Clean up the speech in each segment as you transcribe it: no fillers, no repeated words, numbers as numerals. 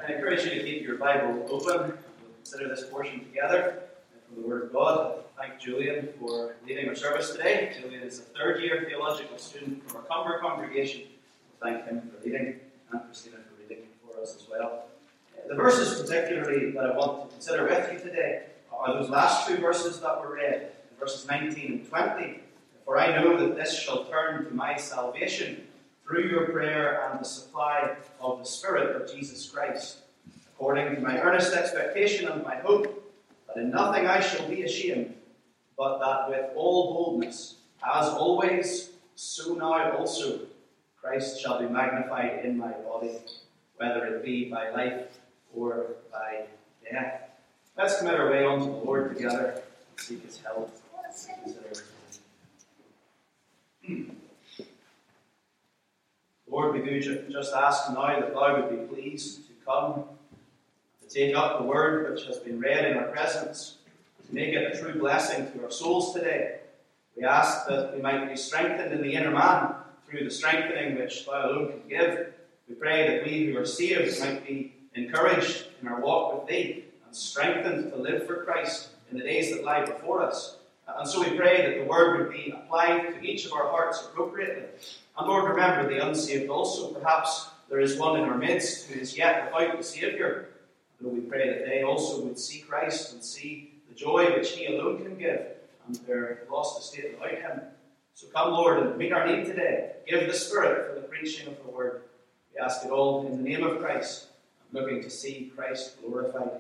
I encourage you to keep your Bible open. We'll consider this portion together from the Word of God. I thank Julian for leading our service today. Julian is a third-year theological student from our Cumber congregation. We'll thank him for leading, and Christina for reading for us as well. The verses particularly that I want to consider with you today are those last two verses that were read, verses 19 and 20. For I know that this shall turn to my salvation through your prayer and the supply of the Spirit of Jesus Christ, according to my earnest expectation and my hope, that in nothing I shall be ashamed, but that with all boldness, as always, so now also, Christ shall be magnified in my body, whether it be by life or by death. Let's commit our way unto the Lord together and seek his help. Lord, we do just ask now that thou would be pleased to come, to take up the word which has been read in our presence, to make it a true blessing to our souls today. We ask that we might be strengthened in the inner man through the strengthening which thou alone can give. We pray that we who are saved might be encouraged in our walk with thee and strengthened to live for Christ in the days that lie before us. And so we pray that the word would be applied to each of our hearts appropriately. And Lord, remember the unsaved also. Perhaps there is one in our midst who is yet without the Saviour. And we pray that they also would see Christ and see the joy which he alone can give, and their lost estate without him. So come, Lord, and meet our need today. Give the Spirit for the preaching of the word. We ask it all in the name of Christ, and looking to see Christ glorified.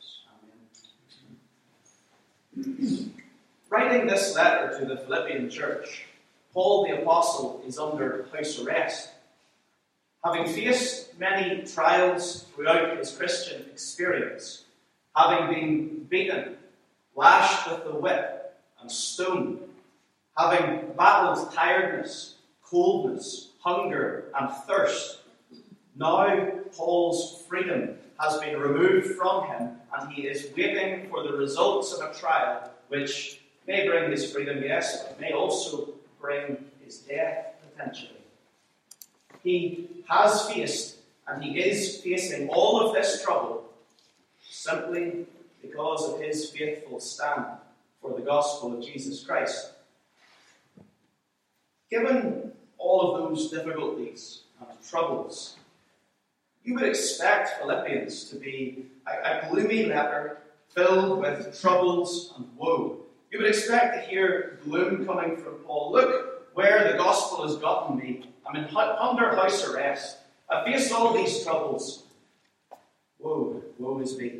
Amen. Writing this letter to the Philippian church, Paul the Apostle is under house arrest. Having faced many trials throughout his Christian experience, having been beaten, lashed with the whip, and stoned, having battled tiredness, coldness, hunger, and thirst, now Paul's freedom has been removed from him, and he is waiting for the results of a trial which may bring his freedom, yes, but may also bring his death, potentially. He has faced, and he is facing all of this trouble simply because of his faithful stand for the gospel of Jesus Christ. Given all of those difficulties and troubles, you would expect Philippians to be a gloomy letter filled with troubles and woe. You would expect to hear gloom coming from Paul. Look where the gospel has gotten me. I'm under house arrest. I've faced all these troubles. Woe is me.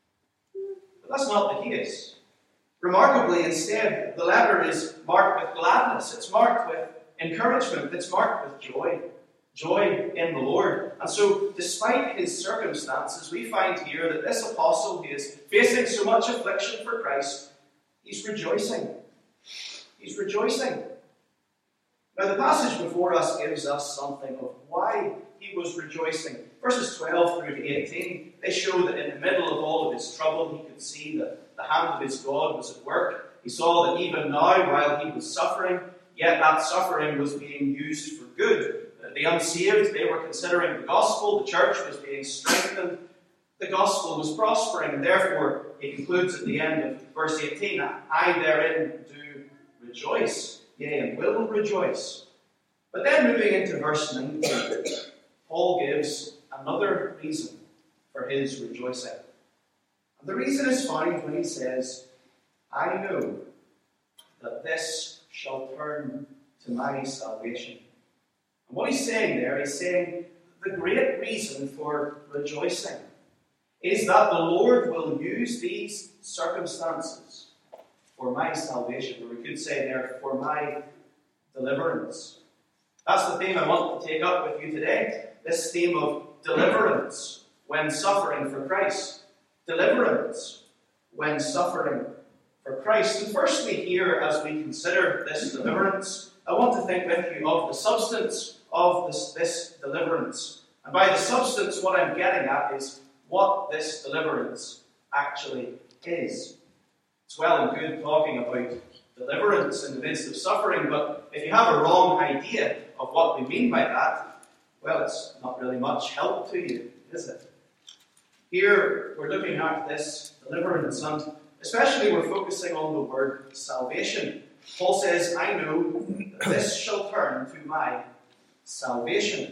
But that's not the case. Remarkably, instead, the letter is marked with gladness. It's marked with encouragement. It's marked with joy. Joy in the Lord. And so, despite his circumstances, we find here that this apostle who is facing so much affliction for Christ, he's rejoicing. He's rejoicing. Now, the passage before us gives us something of why he was rejoicing. Verses 12 through to 18, they show that in the middle of all of his trouble, he could see that the hand of his God was at work. He saw that even now, while he was suffering, yet that suffering was being used for good. The unsaved, they were considering the gospel. The church was being strengthened. The gospel was prospering. And therefore, he concludes at the end of verse 18, I therein do rejoice, yea, and will rejoice. But then moving into verse 19, Paul gives another reason for his rejoicing. And the reason is found when he says, I know that this shall turn to my salvation. And what he's saying there, he's saying the great reason for rejoicing is that the Lord will use these circumstances for my salvation, or we could say there, for my deliverance. That's the theme I want to take up with you today, this theme of deliverance when suffering for Christ. Deliverance when suffering for Christ. And firstly here, as we consider this deliverance, I want to think with you of the substance of this deliverance. And by the substance, what I'm getting at is what this deliverance actually is. It's well and good talking about deliverance in the midst of suffering, but if you have a wrong idea of what we mean by that, well, it's not really much help to you, is it? Here we're looking at this deliverance, and especially we're focusing on the word salvation. Paul says, I know that this shall turn to my salvation.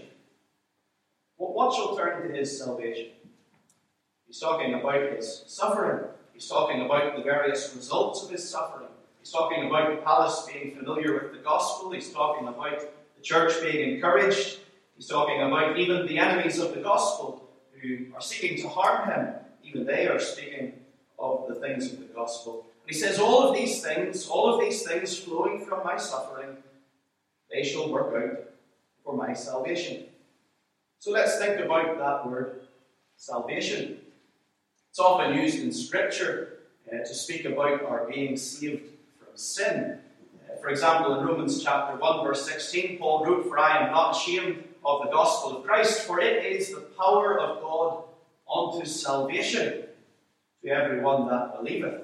What shall turn to his salvation? He's talking about his suffering. He's talking about the various results of his suffering. He's talking about the palace being familiar with the gospel. He's talking about the church being encouraged. He's talking about even the enemies of the gospel who are seeking to harm him. Even they are speaking of the things of the gospel. And he says, all of these things flowing from my suffering, they shall work out for my salvation. So let's think about that word, salvation. It's often used in Scripture to speak about our being saved from sin. For example, in Romans chapter 1, verse 16, Paul wrote, For I am not ashamed of the gospel of Christ, for it is the power of God unto salvation to everyone that believeth.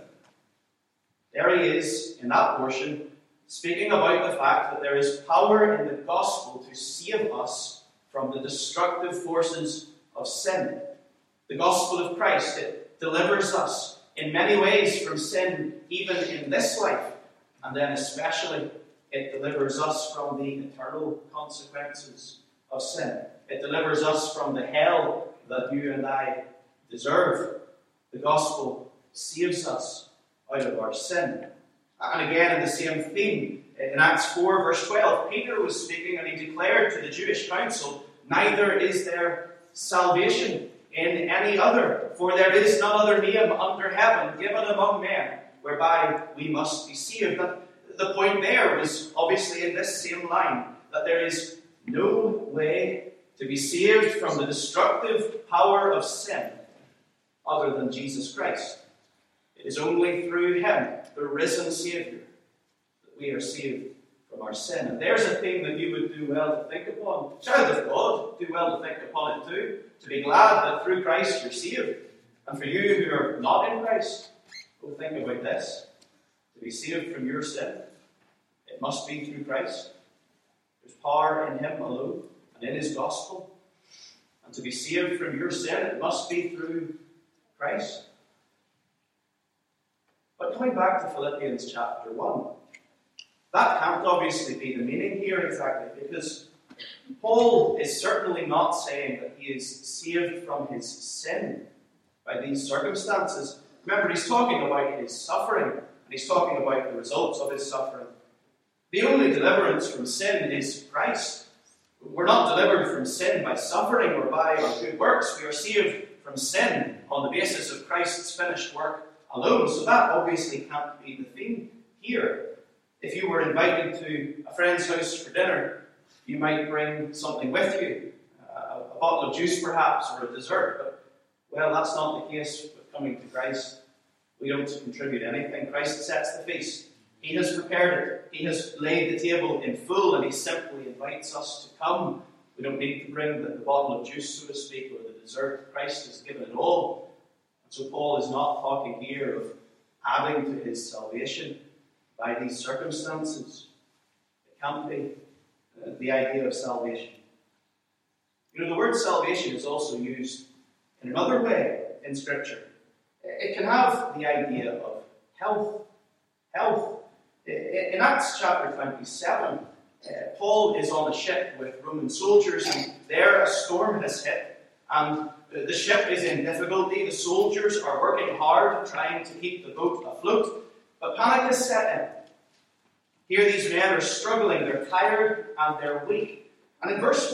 There he is, in that portion, speaking about the fact that there is power in the gospel to save us from the destructive forces of sin. The gospel of Christ, it delivers us in many ways from sin, even in this life. And then especially, it delivers us from the eternal consequences of sin. It delivers us from the hell that you and I deserve. The gospel saves us out of our sin. And again, in the same theme, in Acts 4, verse 12, Peter was speaking and he declared to the Jewish council, Neither is there salvation in any other, for there is none other name under heaven given among men whereby we must be saved. And the point there was obviously in this same line, that there is no way to be saved from the destructive power of sin other than Jesus Christ. It is only through him, the risen Saviour, that we are saved from our sin. And there's a thing that you would do well to think upon. Child of God, do well to think upon it too. To be glad that through Christ you're saved. And for you who are not in Christ, go think about this. To be saved from your sin, it must be through Christ. There's power in him alone and in his gospel. And to be saved from your sin, it must be through Christ. But coming back to Philippians chapter 1, that can't obviously be the meaning here exactly, because Paul is certainly not saying that he is saved from his sin by these circumstances. Remember, he's talking about his suffering, and he's talking about the results of his suffering. The only deliverance from sin is Christ. We're not delivered from sin by suffering or by our good works. We are saved from sin on the basis of Christ's finished work alone. So that obviously can't be the theme here. If you were invited to a friend's house for dinner, you might bring something with you, a bottle of juice perhaps, or a dessert. But, well, that's not the case with coming to Christ. We don't contribute anything. Christ sets the feast. He has prepared it. He has laid the table in full, and he simply invites us to come. We don't need to bring the bottle of juice, so to speak, or the dessert. Christ has given it all. And so Paul is not talking here of adding to his salvation by these circumstances. It can't be the idea of salvation. You know, the word salvation is also used in another way in Scripture. It can have the idea of health. Health. In Acts chapter 27, Paul is on a ship with Roman soldiers, and there a storm has hit, and the ship is in difficulty. The soldiers are working hard, trying to keep the boat afloat, but panic has set in. Here these men are struggling, they're tired and they're weak. And in verse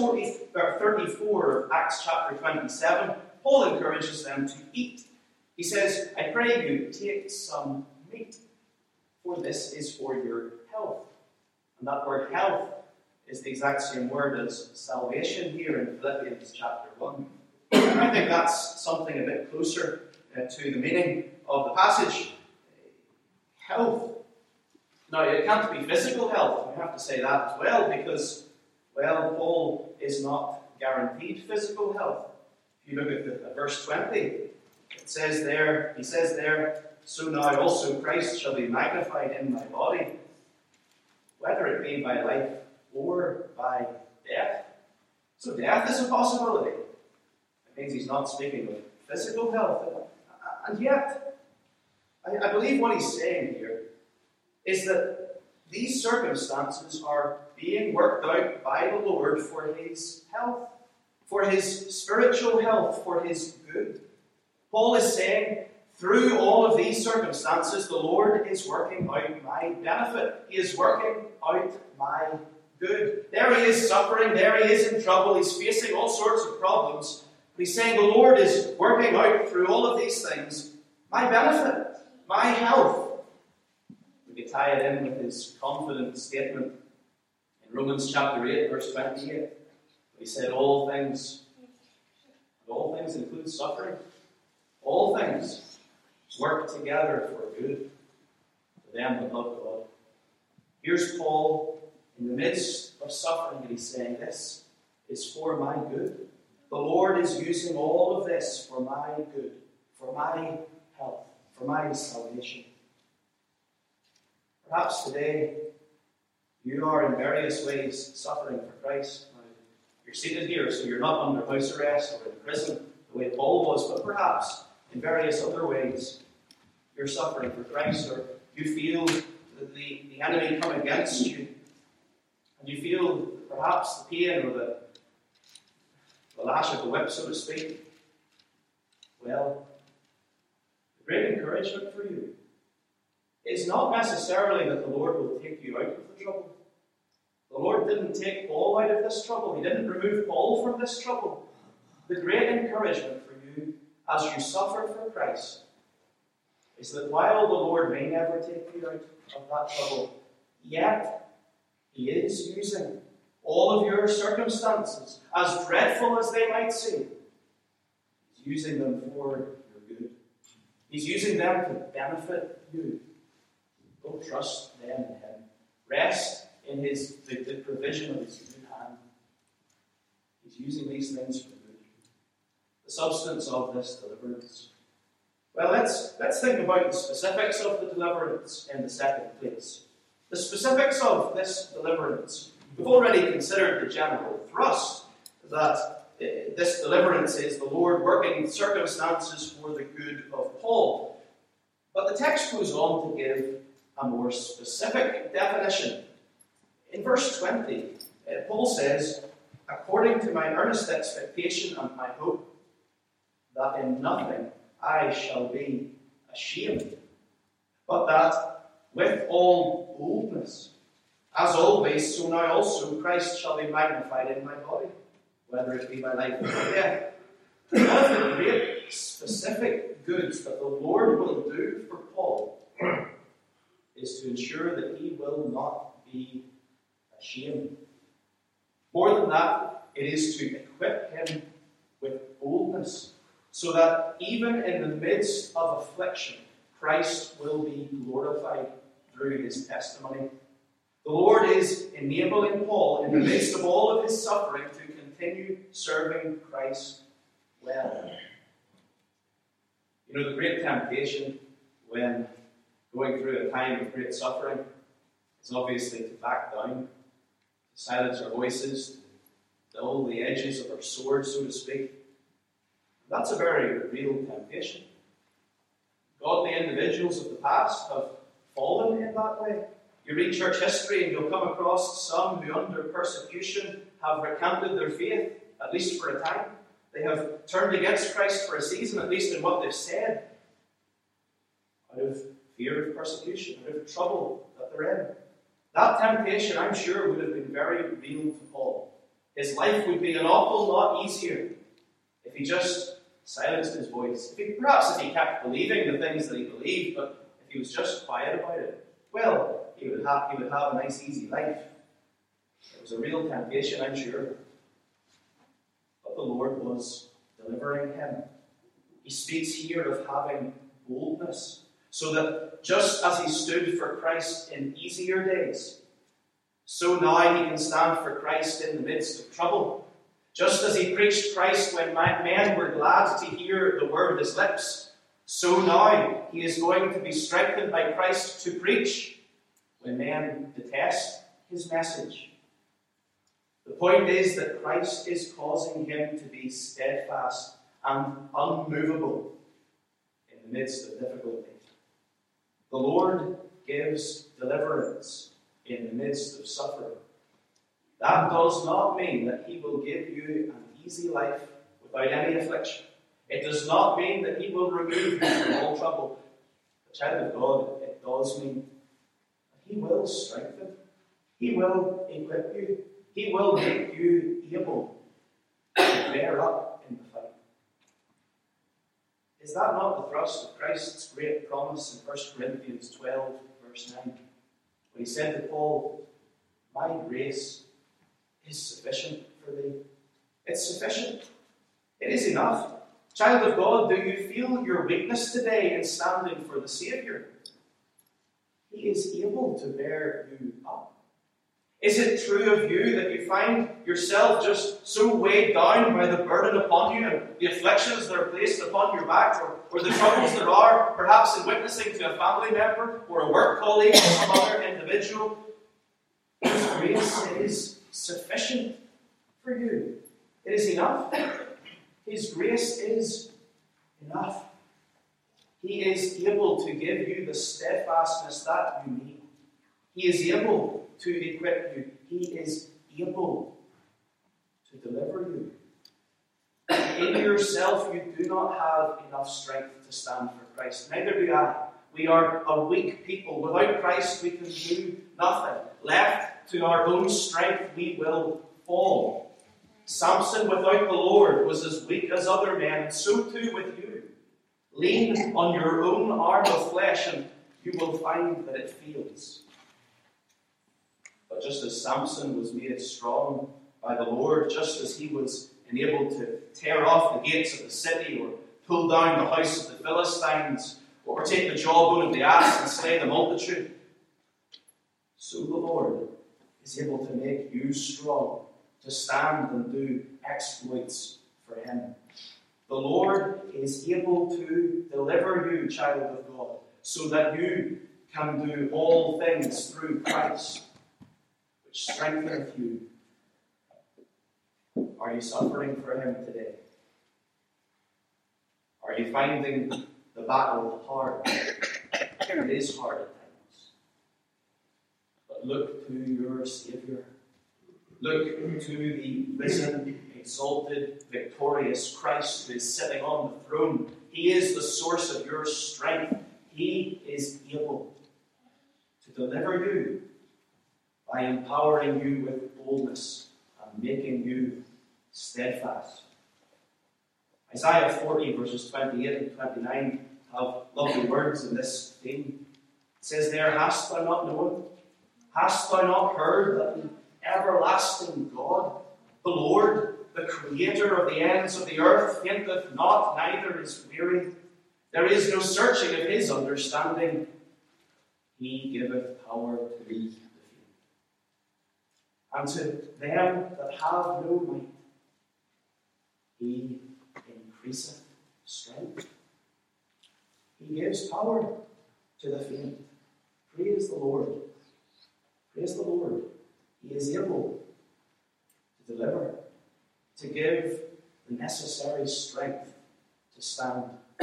34 of Acts chapter 27, Paul encourages them to eat. He says, I pray you, take some meat, for this is for your health. And that word health is the exact same word as salvation here in Philippians chapter 1. I think that's something a bit closer to the meaning of the passage. Health. Now, it can't be physical health. We have to say that as well, because, well, Paul is not guaranteed physical health. If you look at verse 20, he says there, so now also Christ shall be magnified in my body, whether it be by life or by death. So death is a possibility. It means he's not speaking of physical health. And yet, I believe what he's saying here is that these circumstances are being worked out by the Lord for his health, for his spiritual health, for his good. Paul is saying, through all of these circumstances, the Lord is working out my benefit. He is working out my good. There he is suffering, there he is in trouble, he's facing all sorts of problems. But he's saying the Lord is working out through all of these things my benefit, my health. We could tie it in with his confident statement in Romans chapter 8, verse 28. He said, all things include suffering. All things work together for good for them that love God. Here's Paul in the midst of suffering, and he's saying, this is for my good. The Lord is using all of this for my good, for my health, for my salvation. Perhaps today you are in various ways suffering for Christ. Now, you're seated here, so you're not under house arrest or in prison the way Paul was, but perhaps in various other ways you're suffering for Christ, or you feel that the enemy come against you, and you feel perhaps the pain or the lash of the whip, so to speak. Well, the great encouragement for you is not necessarily that the Lord will take you out of the trouble. The Lord didn't take Paul out of this trouble. He didn't remove Paul from this trouble. The great encouragement for you as you suffer for Christ is that while the Lord may never take you out of that trouble, yet he is using all of your circumstances, as dreadful as they might seem. He's using them for your good. He's using them to benefit you. Don't trust them in him. Rest in the provision of his good hand. He's using these things for good. The substance of this deliverance. Well, let's think about the specifics of the deliverance in the second place. The specifics of this deliverance. We've already considered the general thrust, that this deliverance is the Lord working circumstances for the good of Paul. But the text goes on to give a more specific definition. In verse 20, Paul says, according to my earnest expectation and my hope, that in nothing I shall be ashamed, but that with all boldness, as always, so now also Christ shall be magnified in my body, whether it be by life or by death. One of the great specific goods that the Lord will do for Paul is to ensure that he will not be ashamed. More than that, it is to equip him with boldness, so that even in the midst of affliction, Christ will be glorified through his testimony. The Lord is enabling Paul, in the midst of all of his suffering, to continue serving Christ well. You know, the great temptation when going through a time of great suffering is obviously to back down, to silence our voices, to dull the edges of our sword, so to speak. That's a very real temptation. Godly individuals of the past have fallen in that way. You read church history and you'll come across some who under persecution have recanted their faith, at least for a time. They have turned against Christ for a season, at least in what they've said, out of fear of persecution, out of trouble that they're in. That temptation, I'm sure, would have been very real to Paul. His life would be an awful lot easier if he just silenced his voice. Perhaps if he kept believing the things that he believed, but if he was just quiet about it, well, he would have a nice, easy life. It was a real temptation, I'm sure. But the Lord was delivering him. He speaks here of having boldness, so that just as he stood for Christ in easier days, so now he can stand for Christ in the midst of trouble. Just as he preached Christ when men were glad to hear the word of his lips, so now he is going to be strengthened by Christ to preach when men detest his message. The point is that Christ is causing him to be steadfast and unmovable in the midst of difficulty. The Lord gives deliverance in the midst of suffering. That does not mean that He will give you an easy life without any affliction. It does not mean that He will remove you from all trouble. The child of God, it does mean that He will strengthen. He will equip you. He will make you able to bear up in the fight. Is that not the thrust of Christ's great promise in 1 Corinthians 12, verse 9? When He said to Paul, "My grace is sufficient for thee." It's sufficient. It is enough. Child of God, do you feel your weakness today in standing for the Saviour? He is able to bear you up. Is it true of you that you find yourself just so weighed down by the burden upon you and the afflictions that are placed upon your back, or the troubles there are, perhaps in witnessing to a family member or a work colleague or some other individual? His grace is sufficient for you. It is enough. His grace is enough. He is able to give you the steadfastness that you need. He is able to equip you. He is able to deliver you. In yourself, you do not have enough strength to stand for Christ. Neither do I. We are a weak people. Without Christ, we can do nothing. Left to our own strength, we will fall. Samson, without the Lord, was as weak as other men, and so too with you. Lean on your own arm of flesh, and you will find that it fails. But just as Samson was made strong by the Lord, just as he was enabled to tear off the gates of the city, or pull down the house of the Philistines, or take the jawbone of the ass and slay the multitude, so the Lord is able to make you strong to stand and do exploits for Him. The Lord is able to deliver you, child of God, so that you can do all things through Christ, which strengtheneth you. Are you suffering for Him today? Are you finding the battle hard? It is hard at times. But look to your Saviour. Look to the risen, exalted, victorious Christ who is sitting on the throne. He is the source of your strength. He is able to deliver you by empowering you with boldness and making you steadfast. Isaiah 40, verses 28 and 29 have lovely words in this theme. It says there, "Hast thou not known? Hast thou not heard that the everlasting God, the Lord, the Creator of the ends of the earth, fainteth not, neither is weary. There is no searching of His understanding. He giveth power to the faint. And to them that have no might, He increaseth strength." He gives power to the faint. Praise the Lord. Praise the Lord. He is able to deliver, to give the necessary strength to stand.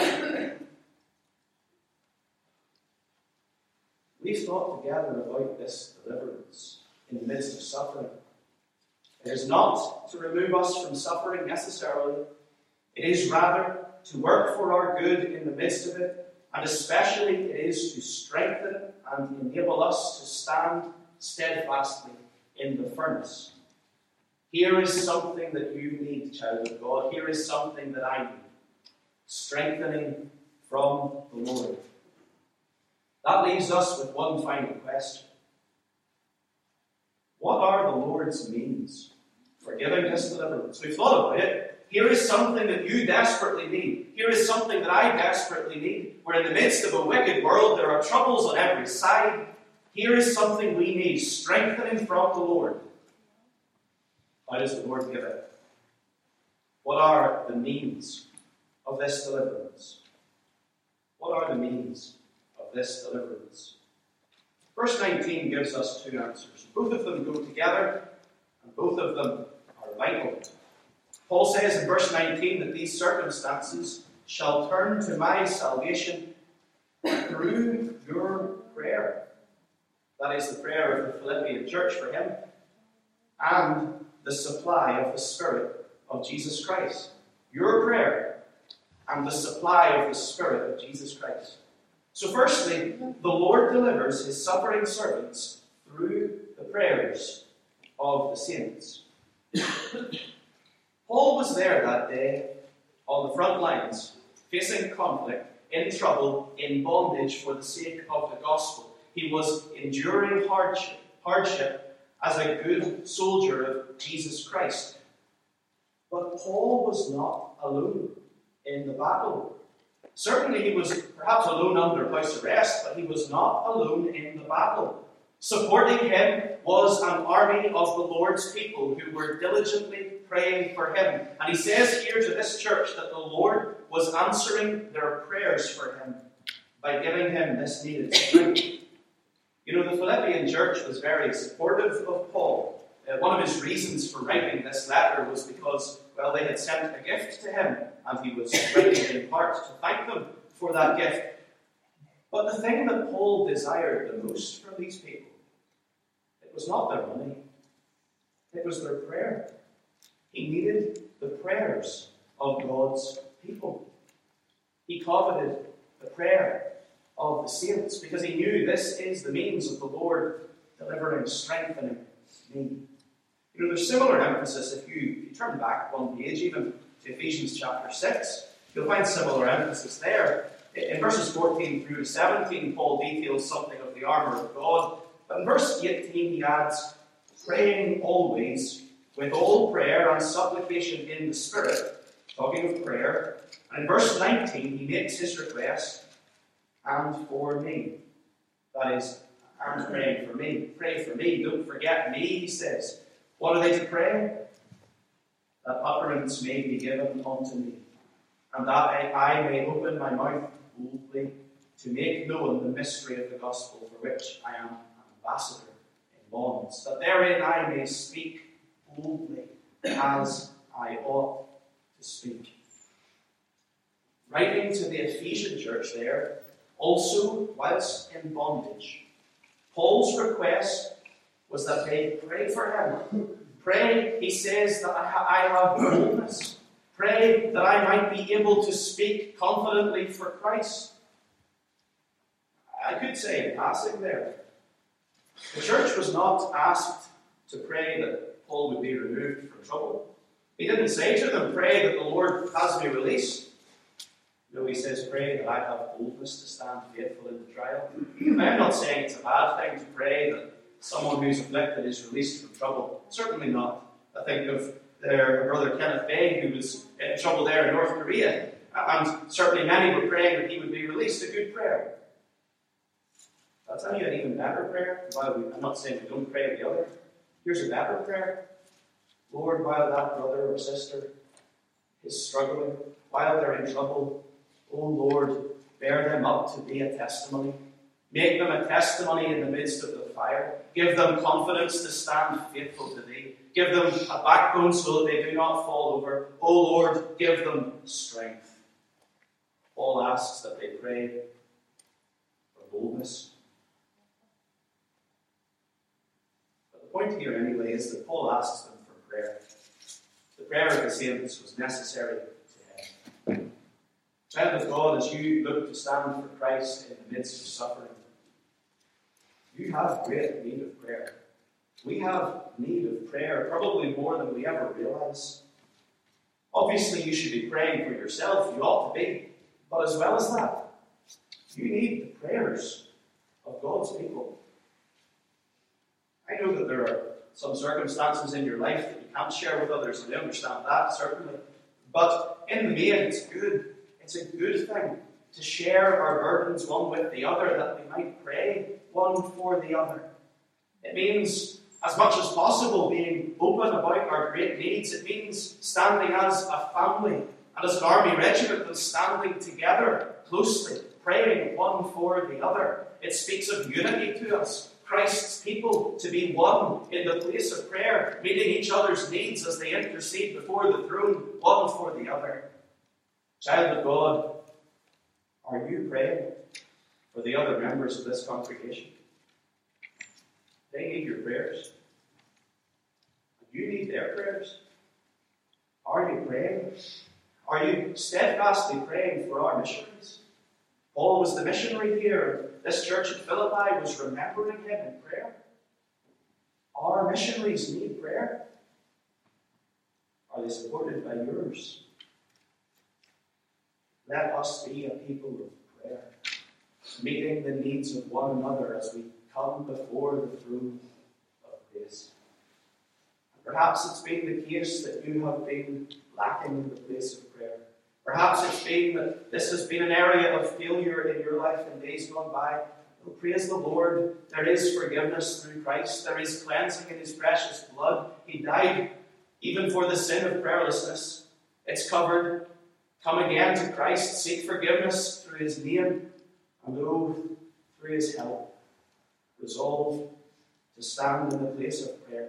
We've thought together about this deliverance in the midst of suffering. It is not to remove us from suffering necessarily. It is rather to work for our good in the midst of it, and especially it is to strengthen and enable us to stand steadfastly in the furnace. Here is something that you need, child of God. Here is something that I need. Strengthening from the Lord. That leaves us with one final question. What are the Lord's means for giving this deliverance? We've thought about it. Here is something that you desperately need. Here is something that I desperately need. We're in the midst of a wicked world. There are troubles on every side. Here is something we need. Strengthening from the Lord. How does the Lord give it? What are the means of this deliverance? What are the means of this deliverance? Verse 19 gives us two answers. Both of them go together, and both of them are vital. Paul says in verse 19 that these circumstances shall turn to my salvation through your prayer. That is the prayer of the Philippian church for him, and the supply of the Spirit of Jesus Christ. Your prayer and the supply of the Spirit of Jesus Christ. So firstly, the Lord delivers his suffering servants through the prayers of the saints. Paul was there that day on the front lines, facing conflict, in trouble, in bondage for the sake of the gospel. He was enduring hardship as a good soldier of Jesus Christ. But Paul was not alone in the battle. Certainly he was perhaps alone under house arrest, but he was not alone in the battle. Supporting him was an army of the Lord's people who were diligently praying for him. And he says here to this church that the Lord was answering their prayers for him by giving him this needed strength. You know, the Philippian church was very supportive of Paul. One of his reasons for writing this letter was because, well, they had sent a gift to him, and he was writing in part to thank them for that gift. But the thing that Paul desired the most from these people, it was not their money, it was their prayer. He needed the prayers of God's people. He coveted the prayer of the saints because he knew this is the means of the Lord delivering, strengthening me. You know, there's similar emphasis if you turn back one page, even to Ephesians chapter 6. You'll find similar emphasis there. In verses 14 through to 17, Paul details something of the armour of God. But in verse 18, he adds, praying always with all prayer and supplication in the Spirit, talking of prayer. And in verse 19, he makes his request, and for me. That is, and praying for me. Pray for me. Don't forget me, he says. What are they to pray? That utterance may be given unto me, and that I may open my mouth boldly to make known the mystery of the gospel for which I am an ambassador in bonds, that therein I may speak boldly as I ought to speak. Writing to the Ephesian church there, also whilst in bondage, Paul's request was that they pray for him. Pray, he says, that I have boldness. Pray that I might be able to speak confidently for Christ. I could say in passing there, the church was not asked to pray that Paul would be removed from trouble. He didn't say to them, pray that the Lord has me released. No, he says, pray that I have boldness to stand faithful in the trial. I am not saying it's a bad thing to pray that someone who's afflicted is released from trouble. Certainly not. I think of their brother Kenneth Bain, who was in trouble there in North Korea. And certainly many were praying that he would be released. A good prayer. I'll tell you an even better prayer. While I'm not saying we don't pray the other. Here's a better prayer. Lord, while that brother or sister is struggling, while they're in trouble, oh Lord, bear them up to be a testimony. Make them a testimony in the midst of the fire. Give them confidence to stand faithful to thee. Give them a backbone so that they do not fall over. Oh Lord, give them strength. Paul asks that they pray for boldness. But the point here anyway is that Paul asks them for prayer. The prayer of the saints was necessary to him. Child of God, as you look to stand for Christ in the midst of suffering, you have great need of prayer. We have need of prayer, probably more than we ever realize. Obviously, you should be praying for yourself. You ought to be. But as well as that, you need the prayers of God's people. I know that there are some circumstances in your life that you can't share with others, and I understand that, certainly. But in the main, it's good. It's a good thing to share our burdens one with the other, that we might pray one for the other. It means, as much as possible, being open about our great needs. It means standing as a family and as an army regiment and standing together closely, praying one for the other. It speaks of unity to us. Christ's people to be one in the place of prayer, meeting each other's needs as they intercede before the throne, one for the other. Child of God, are you praying for the other members of this congregation? They need your prayers. You need their prayers. Are you praying? Are you steadfastly praying for our missionaries? Paul was the missionary here. This church at Philippi was remembering him in prayer. Our missionaries need prayer. Are they supported by yours? Let us be a people of prayer, meeting the needs of one another as we come before the throne of grace. Perhaps it's been the case that you have been lacking in the place of prayer. Perhaps it's been that this has been an area of failure in your life in days gone by. Oh, praise the Lord. There is forgiveness through Christ. There is cleansing in his precious blood. He died even for the sin of prayerlessness. It's covered. Come again to Christ. Seek forgiveness through his name. And oh, through his help, resolve to stand in the place of prayer.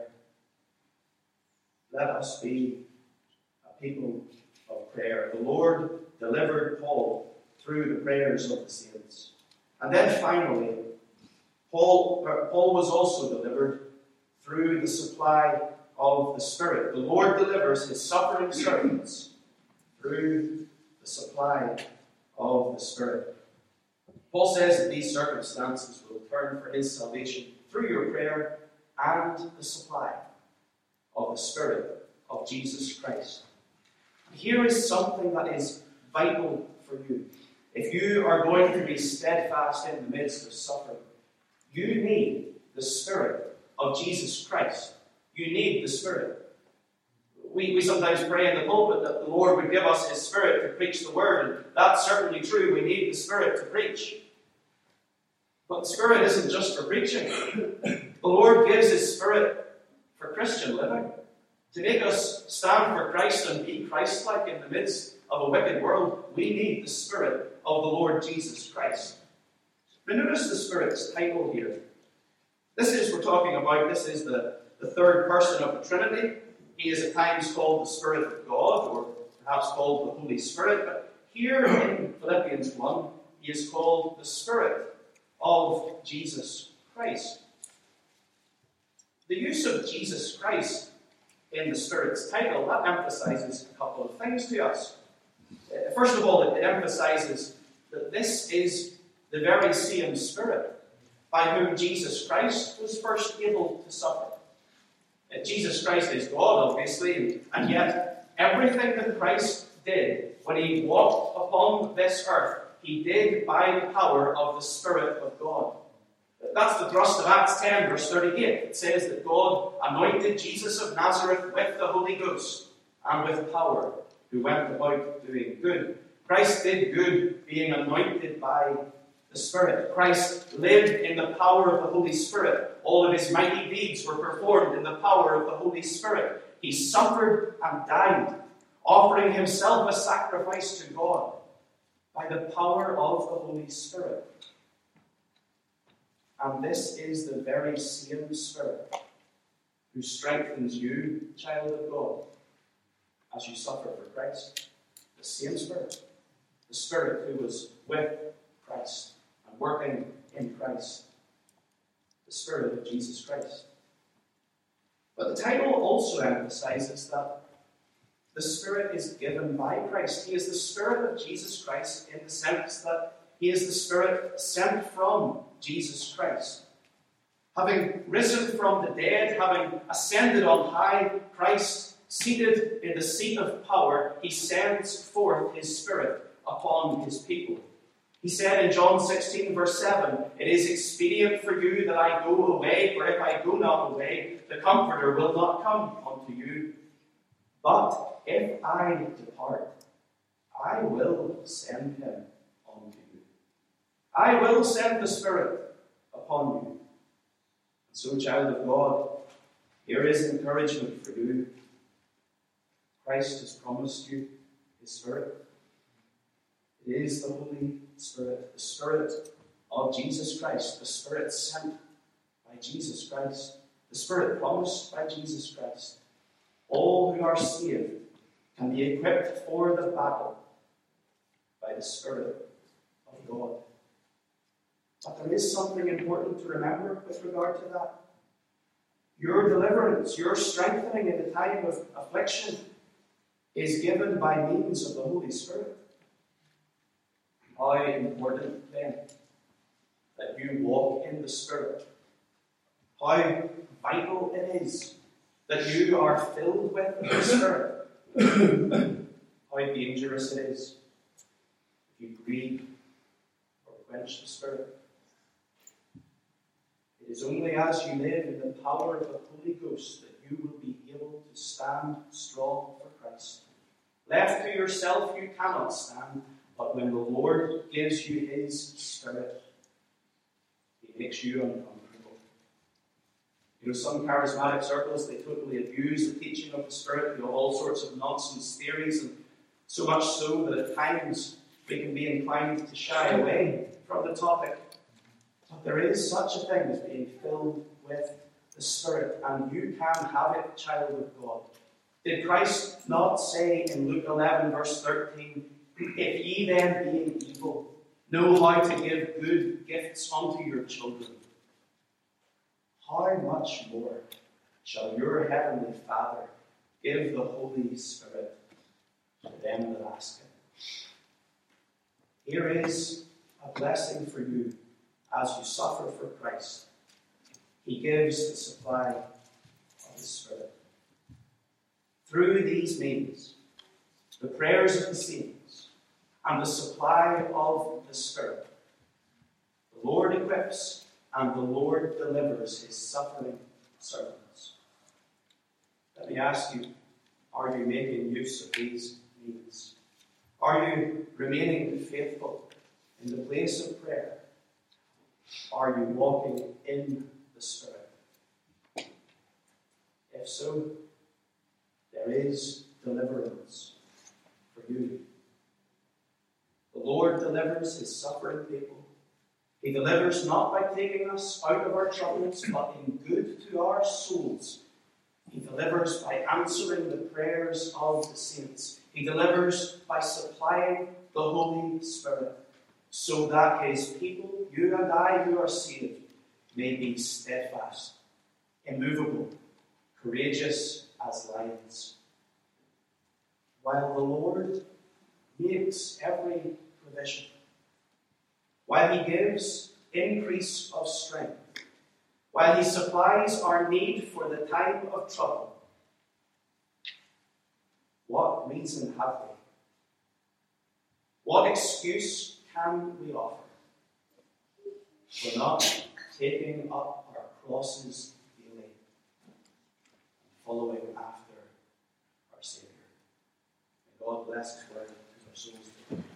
Let us be a people of prayer. The Lord delivered Paul through the prayers of the saints. And then finally, Paul was also delivered through the supply of the Spirit. The Lord delivers his suffering servants through the supply of the Spirit. Paul says that these circumstances will turn for his salvation through your prayer and the supply of the Spirit of Jesus Christ. Here is something that is vital for you. If you are going to be steadfast in the midst of suffering, you need the Spirit of Jesus Christ. You need the Spirit. We sometimes pray in the pulpit that the Lord would give us his Spirit to preach the Word, and that's certainly true. We need the Spirit to preach. But the Spirit isn't just for preaching. The Lord gives his Spirit for Christian living, to make us stand for Christ and be Christ-like in the midst of a wicked world. We need the Spirit of the Lord Jesus Christ. But notice the Spirit's title here. This is the third person of the Trinity. He is at times called the Spirit of God, or perhaps called the Holy Spirit. But here in Philippians 1, he is called the Spirit of Jesus Christ. The use of Jesus Christ in the Spirit's title, that emphasizes a couple of things to us. First of all, it emphasizes that this is the very same Spirit by whom Jesus Christ was first able to suffer. Jesus Christ is God, obviously, and yet everything that Christ did when he walked upon this earth, he did by the power of the Spirit of God. That's the thrust of Acts 10, verse 38. It says that God anointed Jesus of Nazareth with the Holy Ghost and with power, who went about doing good. Christ did good, being anointed by the Spirit. Christ lived in the power of the Holy Spirit. All of his mighty deeds were performed in the power of the Holy Spirit. He suffered and died, offering himself a sacrifice to God by the power of the Holy Spirit. And this is the very same Spirit who strengthens you, child of God, as you suffer for Christ. The same Spirit. The Spirit who was with Christ and working in Christ. The Spirit of Jesus Christ. But the title also emphasizes that the Spirit is given by Christ. He is the Spirit of Jesus Christ in the sense that he is the Spirit sent from Jesus Christ. Having risen from the dead, having ascended on high, Christ seated in the seat of power, he sends forth his Spirit upon his people. He said in John 16, verse 7, "It is expedient for you that I go away, for if I go not away, the Comforter will not come unto you. But if I depart, I will send him unto you." I will send the Spirit upon you. And so, child of God, here is encouragement for you. Christ has promised you his Spirit. It is the Holy Spirit, the Spirit of Jesus Christ, the Spirit sent by by Jesus Christ, the Spirit promised by Jesus Christ. All who are saved can be equipped for the battle by the Spirit of God. But there is something important to remember with regard to that. Your deliverance, your strengthening in the time of affliction is given by means of the Holy Spirit. How important then that you walk in the Spirit. How vital it is that you are filled with the Spirit. How dangerous it is if you grieve or quench the Spirit. It is only as you live in the power of the Holy Ghost that you will be able to stand strong for Christ. Left to yourself, you cannot stand, but when the Lord gives you His Spirit, He makes you uncomfortable. You know, some charismatic circles, they totally abuse the teaching of the Spirit. You know, all sorts of nonsense theories, and so much so that at times we can be inclined to shy away from the topic. But there is such a thing as being filled with the Spirit, and you can have it, child of God. Did Christ not say in Luke 11, verse 13, "If ye then, being evil, know how to give good gifts unto your children, how much more shall your heavenly Father give the Holy Spirit to them that ask Him?" Here is a blessing for you as you suffer for Christ. He gives the supply of His Spirit. Through these means, the prayers of the saints and the supply of the Spirit, the Lord equips and the Lord delivers His suffering servants. Let me ask you, are you making use of these means? Are you remaining faithful in the place of prayer? Are you walking in the Spirit? If so, there is deliverance for you. The Lord delivers His suffering people. He delivers not by taking us out of our troubles, but in good to our souls. He delivers by answering the prayers of the saints. He delivers by supplying the Holy Spirit, so that His people, you and I who are saved, may be steadfast, immovable, courageous as lions. While the Lord makes every provision, while He gives increase of strength, while He supplies our need for the time of trouble, what reason have we? What excuse can we offer for not taking up our crosses daily and following after our Saviour? May God bless His word to our souls.